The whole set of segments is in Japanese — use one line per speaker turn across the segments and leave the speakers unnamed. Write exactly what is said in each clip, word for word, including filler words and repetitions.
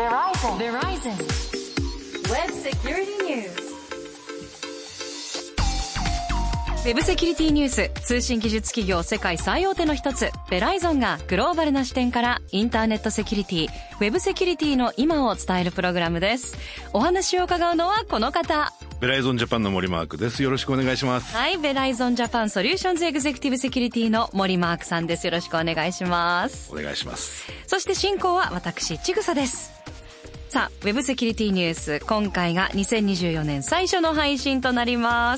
Verizon Web Security News。ウェブセキュリティニュース、通信技術企業世界最大手の一つベライゾンがグローバルな視点からインターネットセキュリティ、ウェブセキュリティの今を伝えるプログラムです。お話を伺うのはこの方、
ベライゾンジャパンの森マークです。よろしくお願いします。
はい、ベライゾンジャパンソリューションズエグゼクティブセキュリティの森マークさんです。よろしくお願いします。
お願いします。
そして進行は私ちぐさです。さあ、ウェブセキュリティニュース、今回がにせんにじゅうよねん最初の配信となります。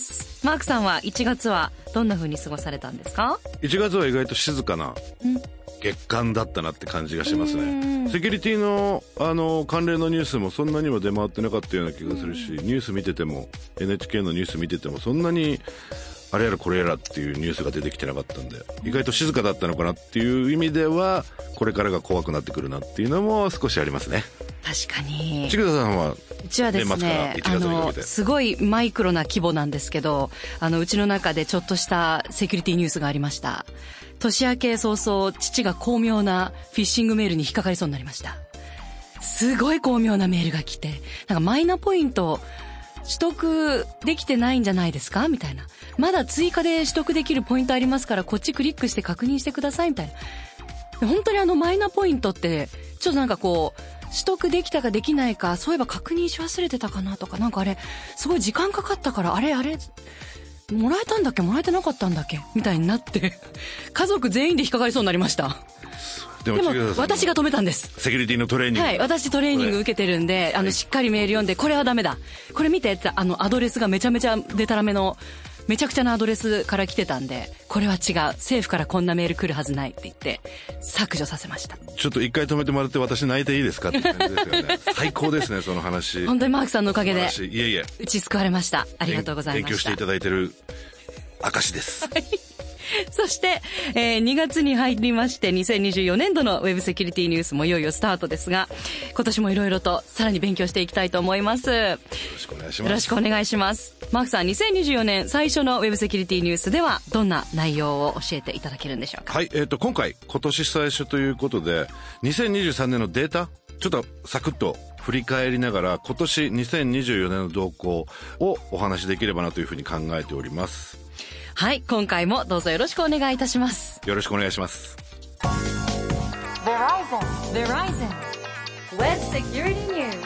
マークさんはいちがつはどんな風に過ごされたんですか？
いちがつは意外と静かな月間だったなって感じがしますね。セキュリティのあの関連のニュースもそんなには出回ってなかったような気がするし、ニュース見てても エヌエイチケー のニュース見ててもそんなにあれやらこれやらっていうニュースが出てきてなかったんで、意外と静かだったのかなっていう意味ではこれからが怖くなってくるなっていうのも少しありますね。
確かに。
ちぐささんは
うちはですね、
あの
すごいマイクロな規模なんですけど、あのうちの中でちょっとしたセキュリティニュースがありました。年明け早々、父が巧妙なフィッシングメールに引っかかりそうになりました。すごい巧妙なメールが来て、なんかマイナポイント取得できてないんじゃないですかみたいな。まだ追加で取得できるポイントありますから、こっちクリックして確認してくださいみたいな。本当にあのマイナポイントってちょっとなんかこう取得できたかできないか、そういえば確認し忘れてたかなとか、なんかあれすごい時間かかったから、あれあれもらえたんだっけもらえてなかったんだっけみたいになって家族全員で引っかかりそうになりました。
でも,
でも私が止めたんです。
セキュリティのトレーニング。
はい、私トレーニング受けてるんで、あのしっかりメール読んで、これはダメだ、これ見てって、あのアドレスがめちゃめちゃデタラメのめちゃくちゃなアドレスから来てたんで、これは違う、政府からこんなメール来るはずないって言って削除させました。
ちょっと一回止めてもらって、私泣いていいですかって感じですよね。最高ですね、その話。
本当にマークさんのおかげで、
いえいえ、
うち救われました。ありがとうございました。
勉強していただいてる証です
そして、えー、にがつに入りまして、にせんにじゅうよねんどのウェブセキュリティニュースもいよいよスタートですが、今年もいろいろとさらに勉強していきたいと思います。よ
ろしくお願いします。
よろしくお願いします。マークさん、にせんにじゅうよねん最初のウェブセキュリティニュースではどんな内容を教えていただけるんでしょうか？
はい、えーと、今回今年最初ということで、にせんにじゅうさんねんのデータちょっとサクッと振り返りながら、今年にせんにじゅうよねんの動向をお話しできればなというふうに考えております。
はい、今回もどうぞよろしくお願いいたします。
よろしくお願いします。
Verizon Verizon Web Security News。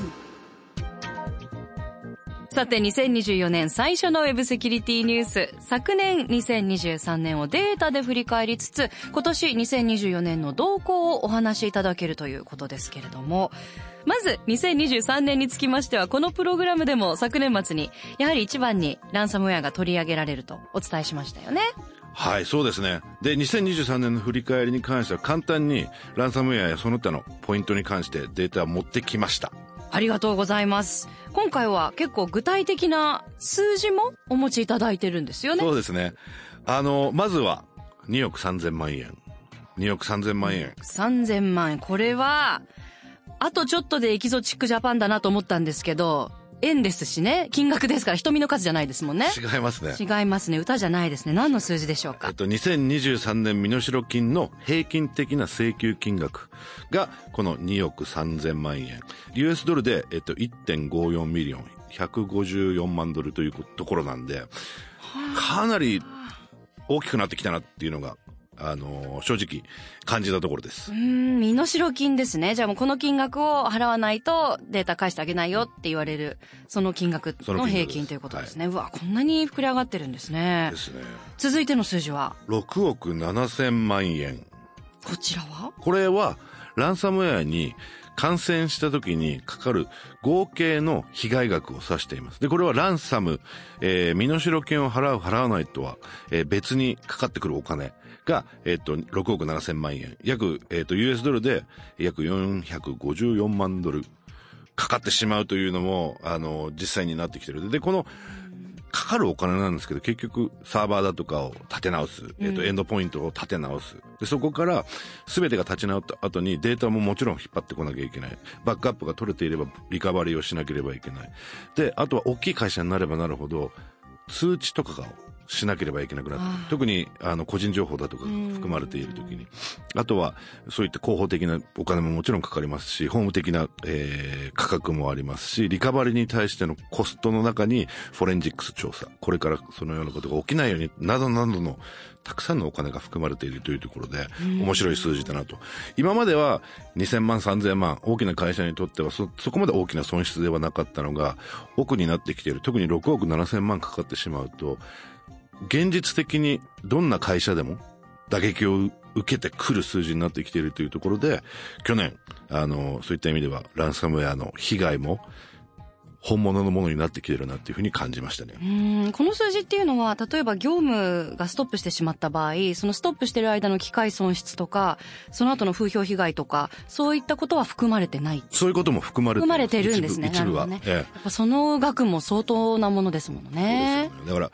さて、にせんにじゅうよねん最初のウェブセキュリティニュース、昨年にせんにじゅうさんねんをデータで振り返りつつ、今年にせんにじゅうよねんの動向をお話しいただけるということですけれども、まずにせんにじゅうさんねんにつきましては、このプログラムでも昨年末にやはり一番にランサムウェアが取り上げられるとお伝えしましたよね。
はい、そうですね。で、にせんにじゅうさんねんの振り返りに関しては、簡単にランサムウェアやその他のポイントに関してデータを持ってきました。
ありがとうございます。今回は結構具体的な数字もお持ちいただいてるんですよね。
そうですね。あのまずはにおくさんぜんまんえん、におくさんぜんまんえん、
さんぜんまんえん、これはあとちょっとでエキゾチックジャパンだなと思ったんですけど、円ですしね、金額ですから瞳の数じゃないですもんね。
違いますね。
違いますね。歌じゃないですね。何の数字でしょうか？
えっと、にせんにじゅうさんねん身代金の平均的な請求金額がこのにおくさんぜんまんえん。ユーエス ドルで、えっと、いってんごよんミリオン、ひゃくごじゅうよんまんドルというところなんで、かなり大きくなってきたなっていうのが、あのー、正直感じたところです。
うーん、身代金ですね。じゃあもうこの金額を払わないとデータ返してあげないよって言われる、その金額の平均ということですね。はい、うわ、こんなに膨れ上がってるんですね。
ですね。
続いての数字は
ろくおくななせんまんえん。
こちらは？こ
れはランサムウェアに感染した時にかかる合計の被害額を指しています。で、これはランサム、えー、身代金を払う払わないとは、えー、別にかかってくるお金が、えっと、ろくおくななせんまんえん。約、えっと、ユーエス ドルで約よんひゃくごじゅうよんまんドルかかってしまうというのも、あの、実際になってきてる。で、この、かかるお金なんですけど、結局サーバーだとかを立て直す、えっと、エンドポイントを立て直す。で、そこから全てが立ち直った後にデータももちろん引っ張ってこなきゃいけない。バックアップが取れていればリカバリーをしなければいけない。で、あとは大きい会社になればなるほど通知とかがしなければいけなくなってくる。特にあの個人情報だとかが含まれているときに、あとはそういった広報的なお金ももちろんかかりますし、法務的な、えー、価格もありますし、リカバリーに対してのコストの中にフォレンジックス調査、これからそのようなことが起きないようになどなどのたくさんのお金が含まれているというところで面白い数字だなと。今まではにせんまんさんぜんまん、大きな会社にとっては そ, そこまで大きな損失ではなかったのが億になってきている。特にろくおくななせんまんかかってしまうと、現実的にどんな会社でも打撃を受けてくる数字になってきているというところで、去年あのそういった意味ではランサムウェアの被害も本物のものになってきてるなっていうふうに感じましたね。
うん、この数字っていうのは、例えば業務がストップしてしまった場合、そのストップしてる間の機械損失とか、その後の風評被害とか、そういったことは含まれてない。
そういうことも含まれてる。
含まれてるんですね。
一部、一部は。
ね、
ええ、
やっぱその額も相当なものですものね。
そうですよね。だから、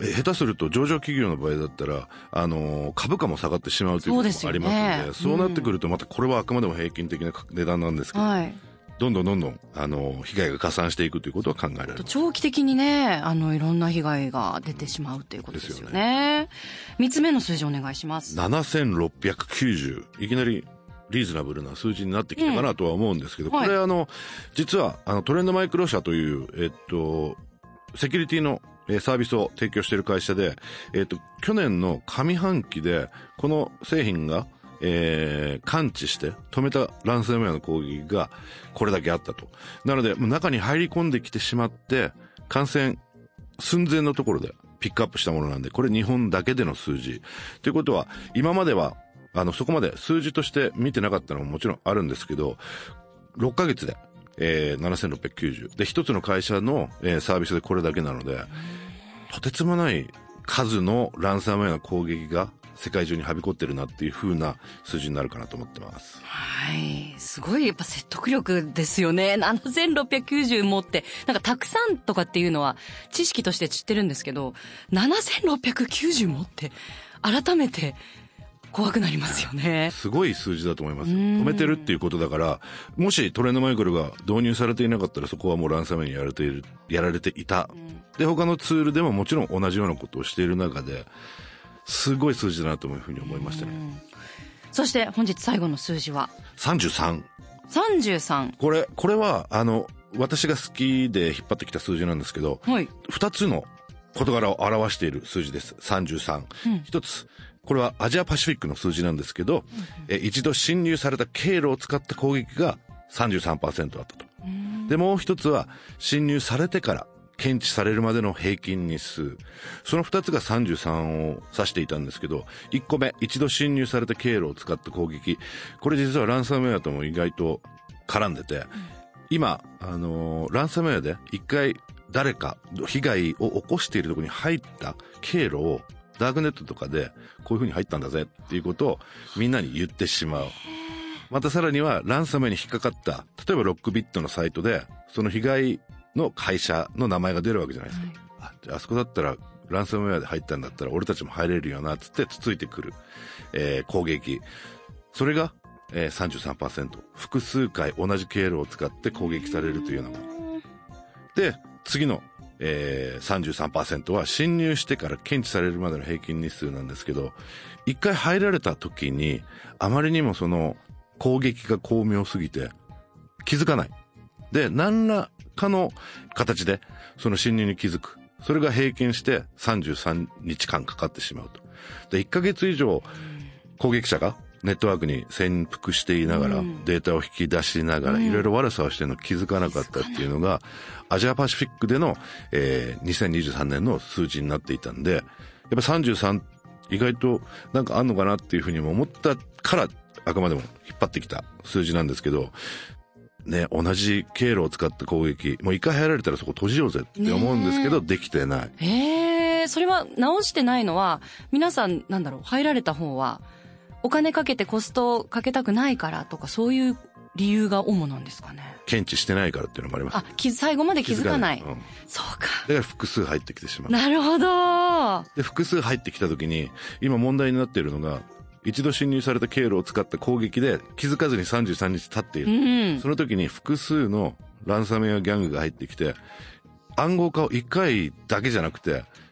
下手すると上場企業の場合だったら、あの、株価も下がってしまうということもありますので、そうですよね。そうなってくると、またこれはあくまでも平均的な値段なんですけど、はい、どんどんどんどん、あの、被害が加算していくということは考えられる。
長期的にね、あの、いろんな被害が出てしまうということですよね。三つ目の数字お願いします。
ななせんろっぴゃくきゅうじゅう。いきなりリーズナブルな数字になってきたかなとは思うんですけど、うん、これ、はい、あの、実は、あの、トレンドマイクロ社という、えっと、セキュリティのサービスを提供している会社で、えっと、去年の上半期で、この製品が、えー、感知して止めたランサムウェアの攻撃がこれだけあったと。なので、もう中に入り込んできてしまって、感染寸前のところでピックアップしたものなんで、これ日本だけでの数字。ということは、今までは、あの、そこまで数字として見てなかったのももちろんあるんですけど、ろっかげつで、えー、ななせんろっぴゃくきゅうじゅう。で、一つの会社の、えー、サービスでこれだけなので、とてつもない数のランサムウェアの攻撃が世界中にはびこってるなっていう風な数字になるかなと思ってます。
はい。すごいやっぱ説得力ですよね。ななせんろっぴゃくきゅうじゅうもって、なんかたくさんとかっていうのは知識として知ってるんですけど、ななせんろっぴゃくきゅうじゅうもって改めて怖くなりますよね。
すごい数字だと思います。止めてるっていうことだから、もしトレンドマイクロが導入されていなかったらそこはもうランサムウェアにやられている、やられていた。で、他のツールでももちろん同じようなことをしている中で、すごい数字だなというふうに思いましたね。
そして本日最後の数字は
さんじゅうさん。
さんじゅうさん。
これ、これは、あの、私が好きで引っ張ってきた数字なんですけど、はい、ふたつの事柄を表している数字です。さんじゅうさん。うん、ひとつ、これはアジアパシフィックの数字なんですけど、うんうん、え一度侵入された経路を使った攻撃が さんじゅうさんパーセント あったと。で、もう一つは侵入されてから検知されるまでの平均日数。その二つがさんじゅうさんを指していたんですけど、いっこめ、一度侵入された経路を使った攻撃。これ実はランサムウェアとも意外と絡んでて、うん、今、あのー、ランサムウェアで一回誰か被害を起こしているところに入った経路をダークネットとかでこういう風に入ったんだぜっていうことをみんなに言ってしまう。またさらにはランサムウェアに引っかかった、例えばロックビットのサイトでその被害の会社の名前が出るわけじゃないですか。はい、あ、じゃあ、あそこだったらランサムウェアで入ったんだったら俺たちも入れるよなっつってつついてくる、えー、攻撃。それが、えー、さんじゅうさんパーセント。複数回同じ経路を使って攻撃されるというようなもの。で、次の、えー、さんじゅうさんパーセント は侵入してから検知されるまでの平均日数なんですけど、一回入られた時にあまりにもその攻撃が巧妙すぎて気づかない。で、何らかの形でその侵入に気づく。それが平均してさんじゅうさんにちかんかかってしまうと。で、いっかげつ以上攻撃者がネットワークに潜伏していながら、データを引き出しながら、いろいろ悪さをしてるの気づかなかったっていうのが、アジアパシフィックでの、えー、にせんにじゅうさんねんの数字になっていたんで、やっぱさんじゅうさん意外となんかあんのかなっていうふうにも思ったから、あくまでも引っ張ってきた数字なんですけど、ね、同じ経路を使った攻撃、もう一回入られたらそこ閉じようぜって思うんですけど、できてない。
へー、それは直してないのは、皆さんなんだろう、入られた方は、お金かけてコストかけたくないからとか、そういう理由が主なんですかね。
検知してないからっていうのもあります。
あ、最後まで気づかない。うん、そうか。
だから複数入ってきてしまう。
なるほど。
で、複数入ってきた時に、今問題になっているのが、一度侵入された経路を使った攻撃で気づかずにさんじゅうさんにち経っている。うん、その時に複数のランサムウェアギャングが入ってきて、暗号化をいっかいだけじゃなくて、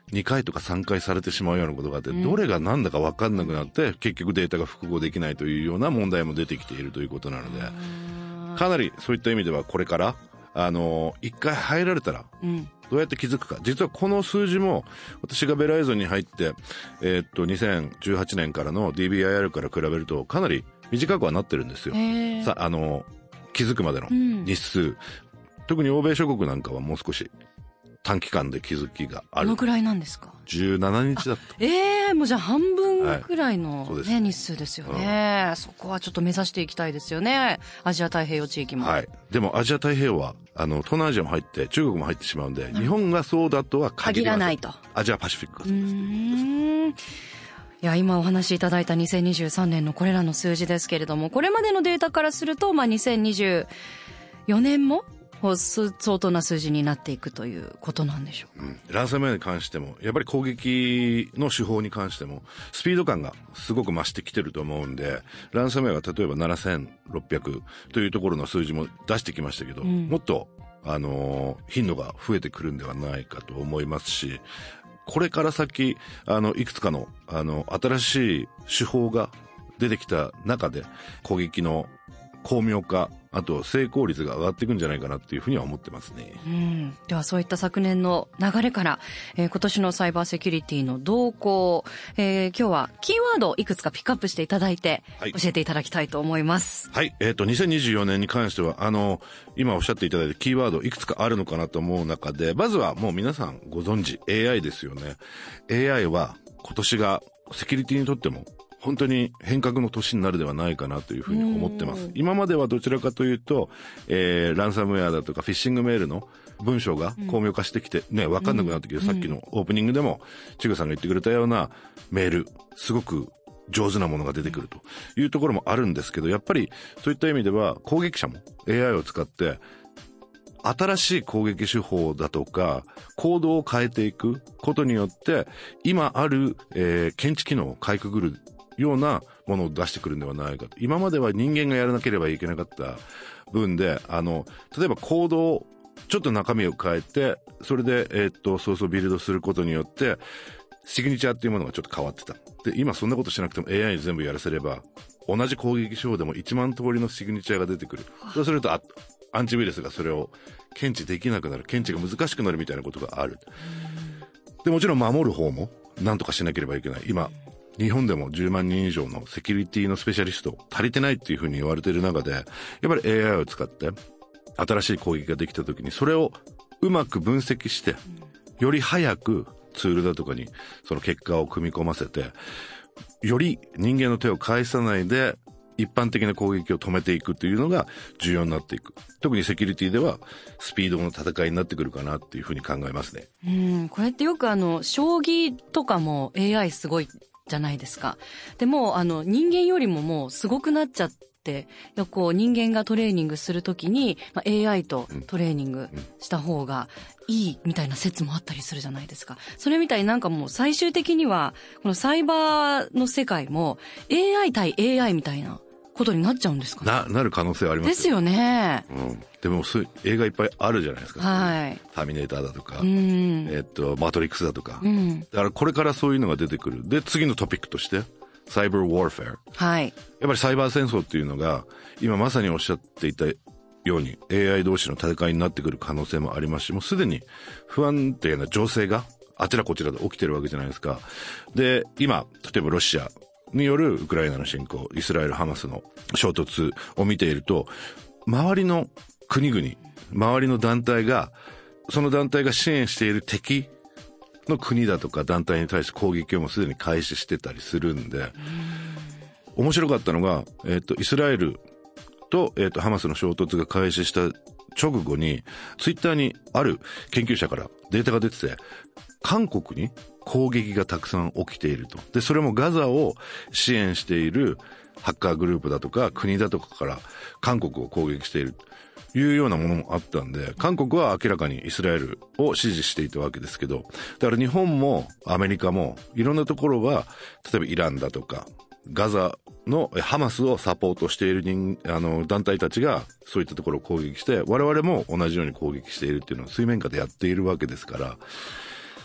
にかいとかさんかいされてしまうようなことがあって、どれが何だか分かんなくなって結局データが複合できないというような問題も出てきているということなので、かなりそういった意味ではこれからあの一回入られたらどうやって気づくか、実はこの数字も私がベライゾンに入って、えー、っとにせんじゅうはちねんからの ディービーアイアール から比べるとかなり短くはなってるんですよ。さあの気づくまでの日数、うん、特に欧米諸国なんかはもう少し短期間で気づきがある。
どのくらいなんですか？
じゅうしちにちだった。
ええー、もうじゃあ半分くらいの、ね、
はい、
日数ですよね、うん、そこはちょっと目指していきたいですよね、アジア太平洋地域も。
はい。でもアジア太平洋はあの東南アジアも入って中国も入ってしまうんで、うん、日本がそうだとは限りません。限らないと。アジアパシフィックはそうです。うーん、い
や今お話しいただいたにせんにじゅうさんねんのこれらの数字ですけれども、これまでのデータからすると、まあ、にせんにじゅうよねんも相当な数字になっていくということなんでしょうか。うん、
ランサムウェアに関してもやっぱり攻撃の手法に関してもスピード感がすごく増してきてると思うんで、ランサムウェアが例えばななせんろっぴゃくというところの数字も出してきましたけど、うん、もっとあの頻度が増えてくるんではないかと思いますし、これから先あのいくつかのあの新しい手法が出てきた中で攻撃の巧妙化、あと成功率が上がっていくんじゃないかなっていうふうには思ってますね。
うん、ではそういった昨年の流れから、えー、今年のサイバーセキュリティの動向、えー、今日はキーワードをいくつかピックアップしていただいて、はい、教えていただきたいと思います。
はい、えっとにせんにじゅうよねんに関してはあの今おっしゃっていただいたキーワードいくつかあるのかなと思う中で、まずはもう皆さんご存知 エーアイ ですよね。 エーアイ は今年がセキュリティにとっても本当に変革の年になるではないかなというふうに思ってます。今まではどちらかというと、えー、ランサムウェアだとかフィッシングメールの文章が巧妙化してきてね、分かんなくなってきて、うん、さっきのオープニングでもちぐさんが言ってくれたようなメール、すごく上手なものが出てくるというところもあるんですけど、やっぱりそういった意味では攻撃者も エーアイ を使って新しい攻撃手法だとか行動を変えていくことによって今ある、えー、検知機能をかいくぐるようなものを出してくるんではないかと。今までは人間がやらなければいけなかった分で、あの例えばコードをちょっと中身を変えて、それでえー、っとそうそうビルドすることによってシグニチャーっていうものがちょっと変わってた。で今そんなことしなくても エーアイ に全部やらせれば同じ攻撃手法でもいちまん通りのシグニチャーが出てくる。そうするとあアンチウイルスがそれを検知できなくなる、検知が難しくなるみたいなことがある。でもちろん守る方も何とかしなければいけない。今日本でもじゅうまんにん以上のセキュリティのスペシャリスト足りてないっていうふうに言われている中で、やっぱり エーアイ を使って新しい攻撃ができた時にそれをうまく分析してより早くツールだとかにその結果を組み込ませて、より人間の手を介さないで一般的な攻撃を止めていくっていうのが重要になっていく。特にセキュリティではスピードの戦いになってくるかなっていうふうに考えますね。
うん、これってよくあの将棋とかも エーアイ すごいじゃないですか。でもあの人間よりももうすごくなっちゃって、こう人間がトレーニングするときに、まあ、エーアイ とトレーニングした方がいいみたいな説もあったりするじゃないですか。それみたいになんかもう最終的にはこのサイバーの世界も エーアイ 対 エーアイ みたいなことになっちゃうんですかね。
な、なる可能性はありますよ。
ですよね。
うん。でもそういう映画いっぱいあるじゃないですか。
はい。
ターミネーターだとか、
うん、
えっとマトリックスだとか、
うん。だ
からこれからそういうのが出てくる。で次のトピックとしてサイバーウォーフェア。
はい。
やっぱりサイバー戦争っていうのが今まさにおっしゃっていたように エーアイ 同士の戦いになってくる可能性もありますし、もうすでに不安定な情勢があちらこちらで起きてるわけじゃないですか。で今例えばロシアによるウクライナの侵攻、イスラエルハマスの衝突を見ていると、周りの国々、周りの団体が、その団体が支援している敵の国だとか団体に対して攻撃をもうすでに開始してたりするんで、面白かったのが、えっと、イスラエルと、えっと、ハマスの衝突が開始した直後に、ツイッターにある研究者からデータが出てて、韓国に攻撃がたくさん起きていると。で、それもガザを支援しているハッカーグループだとか国だとかから韓国を攻撃しているというようなものもあったんで、韓国は明らかにイスラエルを支持していたわけですけど、だから日本もアメリカもいろんなところは、例えばイランだとかガザのハマスをサポートしている人あの団体たちがそういったところを攻撃して、我々も同じように攻撃しているっていうのを水面下でやっているわけですから、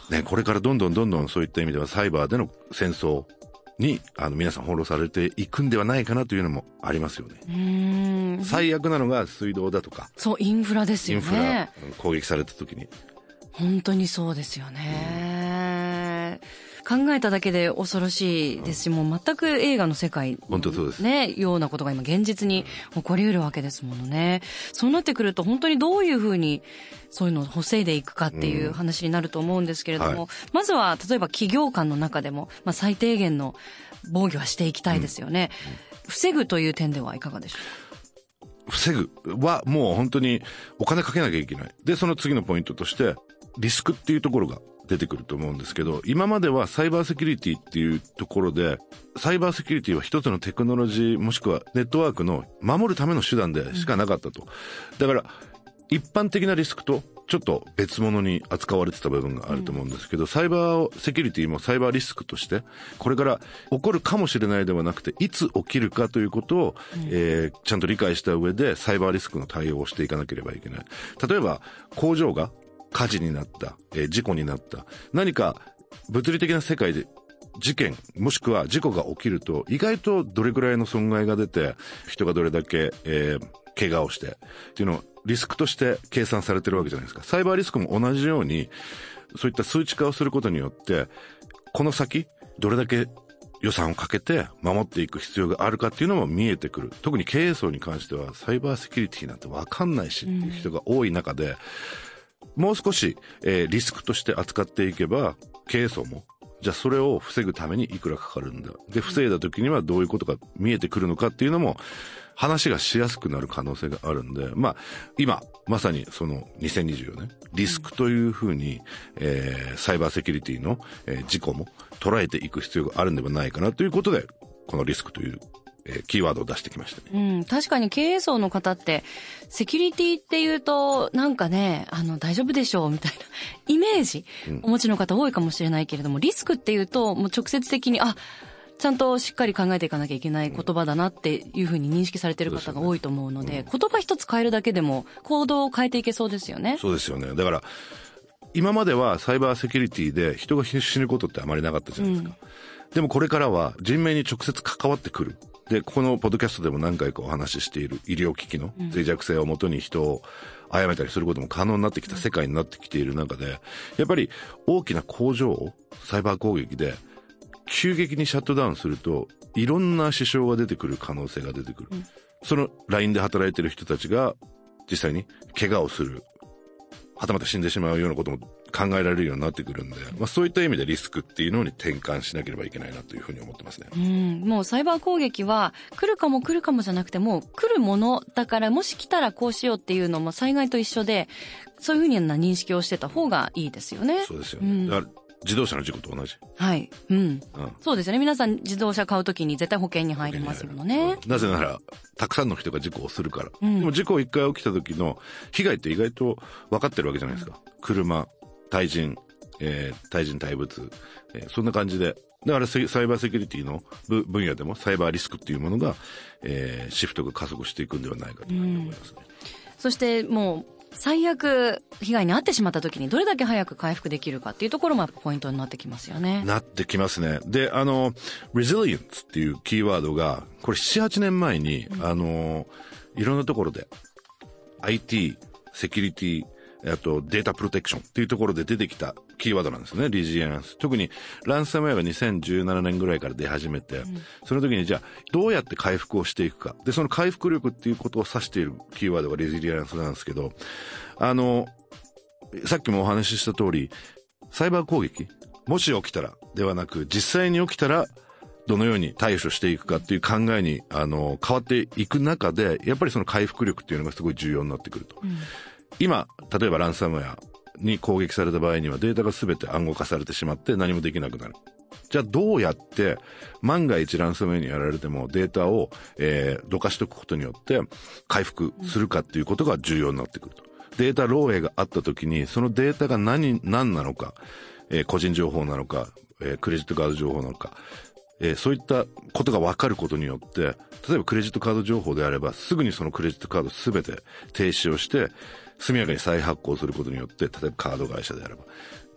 ね、これからどんどんどんどんそういった意味ではサイバーでの戦争にあの皆さん翻弄されていくんではないかなというのもありますよね。
うーん、
最悪なのが水道だとか、
そうインフラですよね。
インフラ攻撃された時に
本当にそうですよね、うん、考えただけで恐ろしいですし、うん、もう全く映画の世界の、
本当そうです、
ね、ようなことが今現実に起こりうるわけですものね。そうなってくると本当にどういうふうにそういうのを防いでいくかっていう話になると思うんですけれども、うん、はい、まずは例えば企業間の中でも、まあ、最低限の防御はしていきたいですよね、うんうん、防ぐという点ではいかがでしょうか。
防ぐはもう本当にお金かけなきゃいけない。で、その次のポイントとしてリスクっていうところが出てくると思うんですけど、今まではサイバーセキュリティっていうところで、サイバーセキュリティは一つのテクノロジーもしくはネットワークの守るための手段でしかなかったと。だから一般的なリスクとちょっと別物に扱われてた部分があると思うんですけど、サイバーセキュリティもサイバーリスクとしてこれから起こるかもしれないではなくて、いつ起きるかということを、うん、えー、ちゃんと理解した上でサイバーリスクの対応をしていかなければいけない。例えば工場が火事になった、えー、事故になった、何か物理的な世界で事件もしくは事故が起きると、意外とどれくらいの損害が出て、人がどれだけ、えー、怪我をしてっていうのをリスクとして計算されてるわけじゃないですか。サイバーリスクも同じようにそういった数値化をすることによって、この先どれだけ予算をかけて守っていく必要があるかっていうのも見えてくる。特に経営層に関してはサイバーセキュリティなんて分かんないしっていう人が多い中で、うん、もう少し、えー、リスクとして扱っていけば、経営層もじゃあそれを防ぐためにいくらかかるんだ。で、防いだ時にはどういうことが見えてくるのかっていうのも話がしやすくなる可能性があるんで、まあ、今、まさにそのにせんにじゅうよねん、リスクというふうに、えー、サイバーセキュリティの、えー、事故も捉えていく必要があるんではないかなということで、このリスクというえー、キーワードを出してきましたね。
うん、確かに経営層の方ってセキュリティっていうとなんかね、あの大丈夫でしょうみたいなイメージお持ちの方多いかもしれないけれども、うん、リスクっていうともう直接的にあちゃんとしっかり考えていかなきゃいけない言葉だなっていうふうに認識されている方が多いと思うので、うん、言葉一つ変えるだけでも行動を変えていけそうですよね。
そうですよね。だから今まではサイバーセキュリティで人が死ぬことってあまりなかったじゃないですか、うん、でもこれからは人命に直接関わってくる。で、このポッドキャストでも何回かお話ししている医療機器の脆弱性をもとに人を殺めたりすることも可能になってきた世界になってきている中で、やっぱり大きな工場をサイバー攻撃で急激にシャットダウンすると、いろんな支障が出てくる可能性が出てくる。そのラインで働いている人たちが実際に怪我をする、はたまた死んでしまうようなことも考えられるようになってくるんで、まあ、そういった意味でリスクっていうのに転換しなければいけないなというふうに思ってますね。
うん、もうサイバー攻撃は来るかも来るかもじゃなくて、もう来るものだから、もし来たらこうしようっていうのも災害と一緒で、そういうふうな認識をしてた方がいいですよね。
そうですよね、うん、だから自動車の事故と同じ。
はい、うん、うん、そうですよね。皆さん自動車買うときに絶対保険に入りますよね、
うん、なぜならたくさんの人が事故をするから、うん、でも事故一回起きた時の被害って意外と分かってるわけじゃないですか、うん、車、対人、えー、対人対物、えー、そんな感じで、だからサイバーセキュリティの分野でもサイバーリスクっていうものが、えー、シフトが加速していくんではないかと思いますね、うん、
そしてもう最悪被害に遭ってしまった時にどれだけ早く回復できるかっていうところもやっぱポイントになってきますよね。
なってきますね。で、あの resilience っていうキーワードがこれ ななはちねんまえに、うん、あのいろんなところで アイティー、セキュリティ、あとデータプロテクションっていうところで出てきたキーワードなんですね。リジリアンス。特にランサムウェアがにせんじゅうななねんぐらいから出始めて、うん、その時にじゃあどうやって回復をしていくか。で、その回復力っていうことを指しているキーワードがリジリアンスなんですけど、あの、さっきもお話しした通り、サイバー攻撃、もし起きたらではなく、実際に起きたらどのように対処していくかっていう考えに、あの、変わっていく中で、やっぱりその回復力っていうのがすごい重要になってくると。うん、今、例えばランサムウェアに攻撃された場合にはデータが全て暗号化されてしまって何もできなくなる。じゃあどうやって万が一ランサムウェアにやられてもデータを、えー、どかしておくことによって回復するかっていうことが重要になってくると。データ漏洩があった時にそのデータが何、何なのか、えー、個人情報なのか、えー、クレジットカード情報なのか、えー、そういったことが分かることによって、例えばクレジットカード情報であればすぐにそのクレジットカードすべて停止をして速やかに再発行することによって、例えばカード会社であれば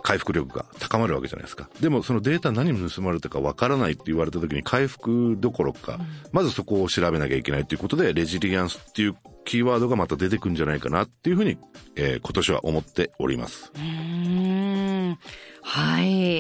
回復力が高まるわけじゃないですか。でもそのデータ何盗まれたかわからないって言われた時に回復どころか、うん、まずそこを調べなきゃいけないということで、レジリアンスっていうキーワードがまた出てくるんじゃないかなっていうふうに、えー、今年は思っております。
うーん、はい、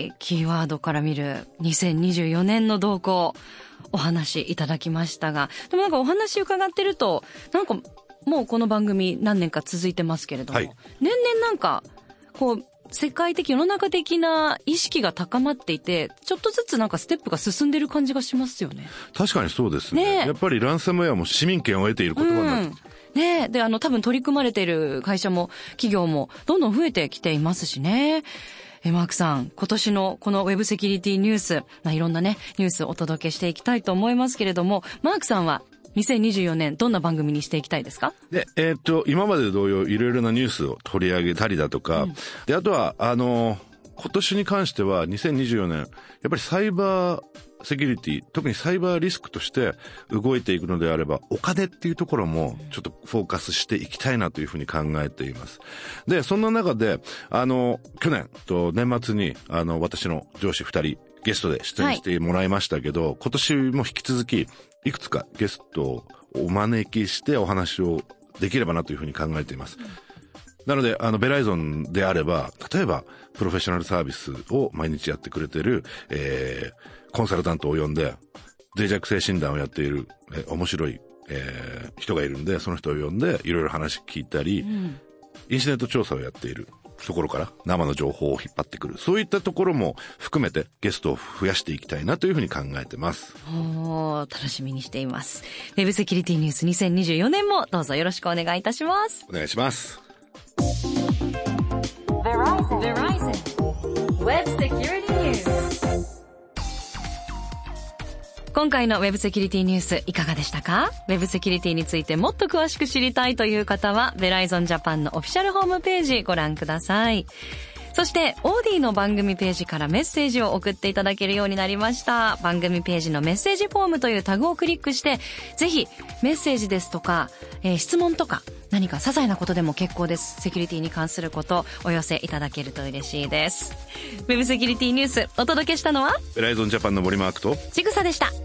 キーワードから見るにせんにじゅうよねんの動向お話いただきましたが、でもなんかお話伺ってると、なんかもうこの番組何年か続いてますけれども、はい、年々なんかこう世界的世の中的な意識が高まっていて、ちょっとずつなんかステップが進んでる感じがしますよね。
確かにそうですね。ね、やっぱりランサムウェアも市民権を得ている言葉になって、うん
ねえ。で、あの、多分取り組まれている会社も、企業も、どんどん増えてきていますしね。え、マークさん、今年のこのウェブセキュリティニュース、まあ、いろんなね、ニュースをお届けしていきたいと思いますけれども、マークさんは、にせんにじゅうよねん、どんな番組にしていきたいですか？
で、えー、っと、今まで同様、いろいろなニュースを取り上げたりだとか、うん、で、あとは、あの、今年に関しては、にせんにじゅうよねん、やっぱりサイバー、セキュリティ、特にサイバーリスクとして動いていくのであれば、お金っていうところもちょっとフォーカスしていきたいなというふうに考えています。で、そんな中で、あの、去年と年末に、あの、私の上司二人ゲストで出演してもらいましたけど、はい、今年も引き続き、いくつかゲストをお招きしてお話をできればなというふうに考えています。なので、あの、ベライゾンであれば、例えば、プロフェッショナルサービスを毎日やってくれてる、えー、コンサルタントを呼んで、脆弱性診断をやっている、えー、面白い、えー、人がいるんで、その人を呼んで、いろいろ話聞いたり、うん、インシデント調査をやっているところから、生の情報を引っ張ってくる。そういったところも含めて、ゲストを増やしていきたいなというふうに考えてます。
おー、楽しみにしています。ウェブセキュリティニュースにせんにじゅうよねんも、どうぞよろしくお願いいたします。
お願いします。
Verizon. Verizon. Web Security News. 今回の Web セキュリティニュースいかがでしたか？ Web セキュリティについてもっと詳しく知りたいという方は Verizon Japan のオフィシャルホームページご覧ください。そして、オーディの番組ページからメッセージを送っていただけるようになりました。番組ページのメッセージフォームというタグをクリックして、ぜひメッセージですとか、えー、質問とか、何か些細なことでも結構です。セキュリティに関することお寄せいただけると嬉しいです。ウェブセキュリティニュースお届けしたのは、
ベライゾンジャパンの森マークと、
ちぐさでした。